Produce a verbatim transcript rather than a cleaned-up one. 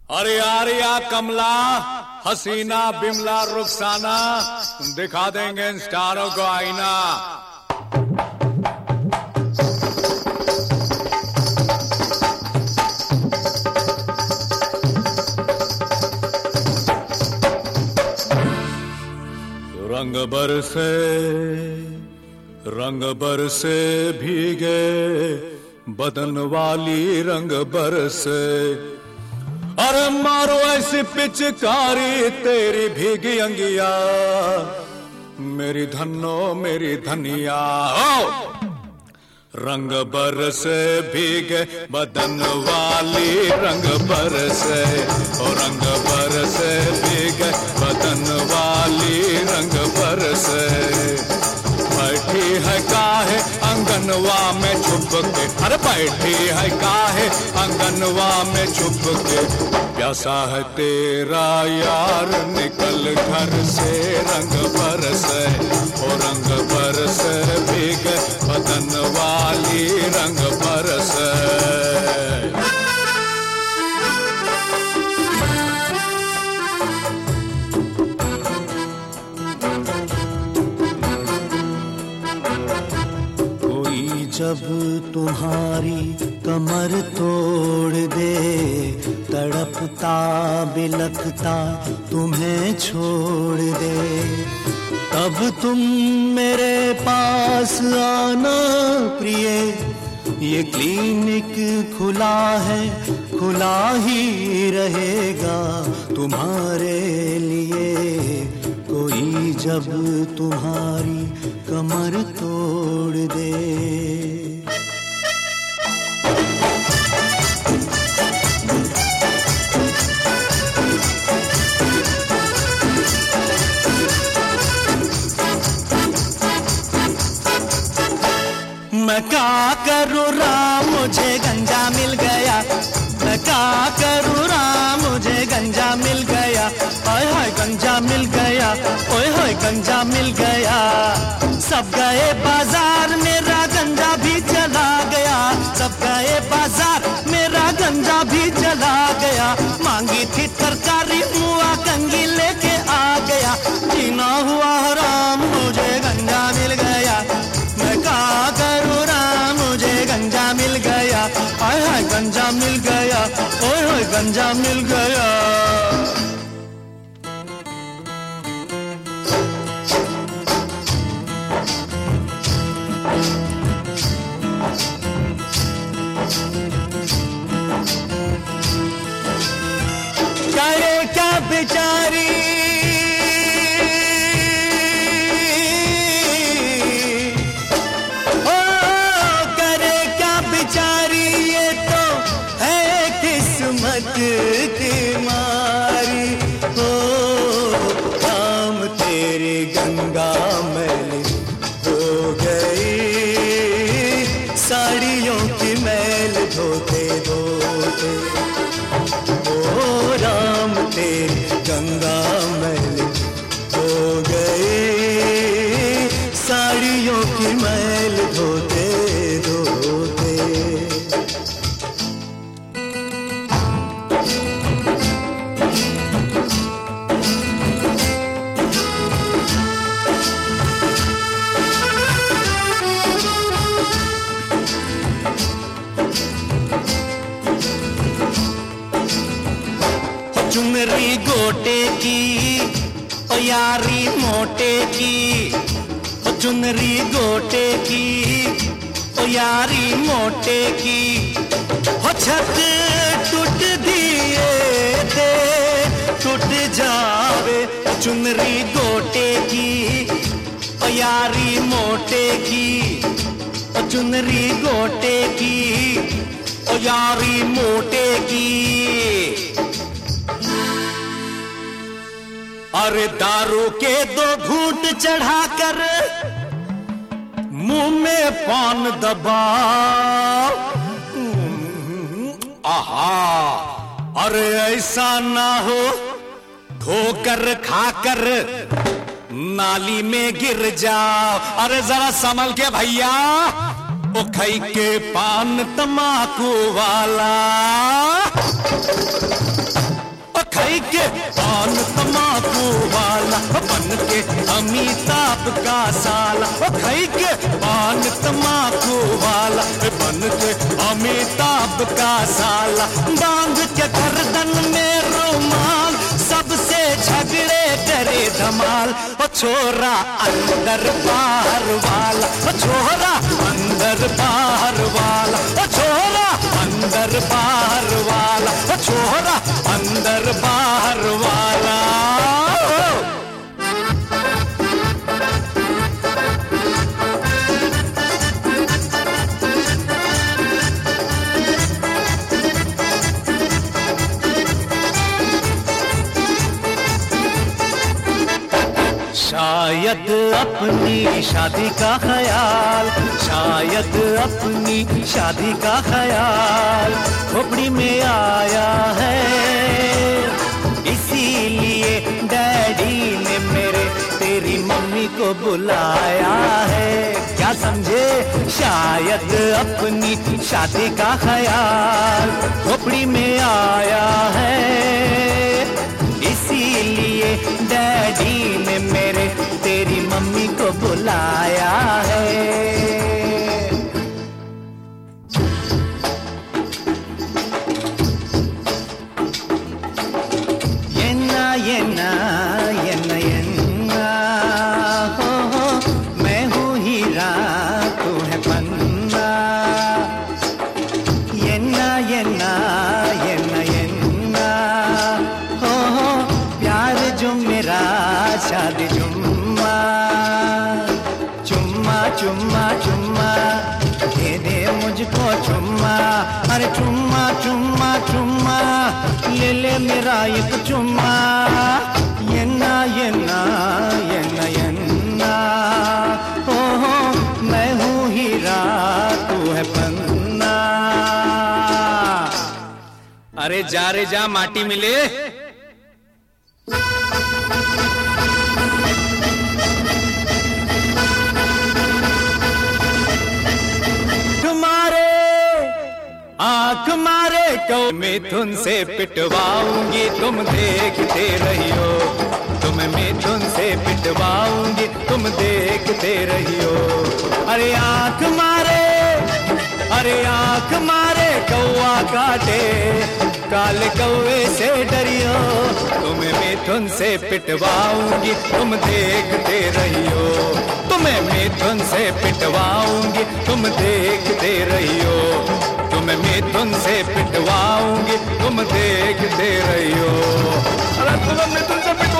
अरे आर्या कमला, हसीना बिमला रुखसाना, दिखा देंगे इन स्टारों को आईना। रंग बरसे रंग बरसे भीगे बदन वाली रंग बरसे, अरे मारो ऐसी पिचकारी तेरी भीगी अंगिया, मेरी धन्नो मेरी धनिया। रंग बरसे भीगे बदन वाली रंग बरसे, ओ रंग बरसे भीगे बदन वाली रंग बरसे। बैठी है काहे अंगनवा में छुप के, अरे बैठी है काहे अंगनवा में छुप के, प्यासा है तेरा यार निकल घर से रंग बरसे, ओ रंग बरसे भीगे बदन वाली रंग बरसे। जब तुम्हारी कमर तोड़ दे, तड़पता बिलखता तुम्हें छोड़ दे, तब तुम मेरे पास आना प्रिय। ये क्लिनिक खुला है, खुला ही रहेगा तुम्हारे लिए। कोई जब तुम्हारी कमर तोड़ दे। मैं क्या करूँ राम, मुझे गंजा मिल गया। मैं क्या करूँ राम, मुझे गंजा मिल गया। ओए होए गंजा मिल गया, ओए होए गंजा मिल गया। सब गए बाजार, मेरा गंजा भी चला गया। सब गए बाजार, मेरा गंजा भी चला गया। मांगी थी तरकारी, मुआ कंगी लेके आ गया। जीना हुआ हराम, मुझे गंजा मिल गया। मैं क्या करूँ राम, मुझे गंजा मिल गया। आय हाय गंजा मिल गया, ओए होए गंजा मिल गया। करे क्या बेचारी, ओ करे क्या बेचारी, ये तो है किस्मत की मारी। ओ राम तेरी गंगा मैली हो गई, साड़ियों की मैल धोते धोते। ओ राम तेरी गंगा मैल हो गई, साड़ियों की मैल धोते धोते। चुनरी गोटे की, ओ यारी मोटे की। ओ चुनरी गोटे की, ओ यारी मोटे की। हो छत टूट दिए दे, टूट जावे। ओ चुनरी गोटे की, ओ यारी मोटे की। ओ चुनरी गोटे की, ओ यारी मोटे की। अरे दारू के दो घूंट चढ़ाकर मुंह में पान दबा। आहा, अरे ऐसा ना हो धोकर खाकर नाली में गिर जाओ। अरे जरा संभल के भैया, ओ खई के पान तमाकू वाला। के पान तमाकू वाला, बन के अमिताभ का साला। ओ खाई के पान तमाकू वाला, बन के अमिताभ का साला। बांध के गर्दन में रुमाल, सबसे झगड़े करे धमाल। ओ छोरा अंदर बाहर वाला, ओ छोरा अंदर बाहर वाला, ओ छोरा अंदर बाहर वाला, ओ छोरा अंदर बाहर वाला। शायद अपनी शादी का ख्याल, शायद अपनी शादी का ख्याल खोपड़ी में आया है, इसीलिए डैडी ने मेरे तेरी मम्मी को बुलाया है। क्या समझे? शायद अपनी शादी का ख्याल खोपड़ी में आया है, इसीलिए डैडी ने मेरे तेरी मम्मी को बुलाया है। ये ना ये ना ये ना ये ना हो हो, मैं हूँ हीरा तू है पन्ना। ये ना ये ना ये ना ये ना हो हो, प्यार जो मेरा शादी चुम्मा चुम्मा चुम्मा चुम्मा, दे दे मुझको चुम्मा। अरे चुम्मा चुम्मा चुम्मा, ले ले मेरा एक चुम्मा। ये ना ये ना ये ना ये ना हो हो, मैं हूँ हीरा तू है पन्ना। अरे जा रे जा, माटी मिले। आँख मारे को मिथुन से पिटवाऊंगी, तुम देखते रहियो। तुम मिथुन से पिटवाऊंगी, तुम देखते रहियो। अरे आँख मारे, अरे आँख मारे कौआ काटे, काले कौए से डरियो। तुम मिथुन से पिटवाऊंगी, तुम देखते रहियो। तुम्हें मिथुन से पिटवाऊंगी, तुम देखते रहियो। तुम्हें मिथुन से पिटवाऊंगी, तुम देखते रहियो। अरे तुम्हें मिथुन से